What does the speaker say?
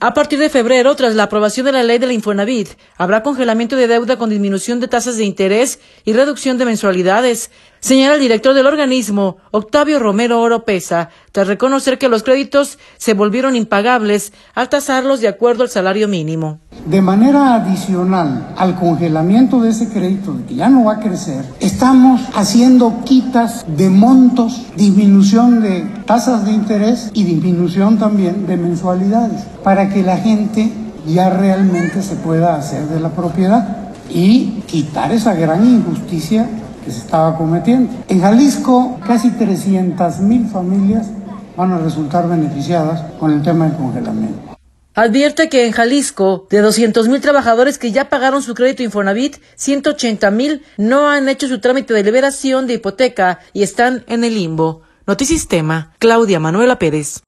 A partir de febrero, tras la aprobación de la ley de la Infonavit, habrá congelamiento de deuda con disminución de tasas de interés y reducción de mensualidades, señala el director del organismo, Octavio Romero Oropesa, tras reconocer que los créditos se volvieron impagables al tasarlos de acuerdo al salario mínimo. De manera adicional al congelamiento de ese crédito, que ya no va a crecer, estamos haciendo quitas de montos, disminución de tasas de interés y disminución también de mensualidades, para que la gente ya realmente se pueda hacer de la propiedad y quitar esa gran injusticia que se estaba cometiendo. En Jalisco, casi 300,000 familias van a resultar beneficiadas con el tema del congelamiento. Advierte que en Jalisco, de 200,000 trabajadores que ya pagaron su crédito Infonavit, 180,000 no han hecho su trámite de liberación de hipoteca y están en el limbo. Notisistema, Claudia Manuela Pérez.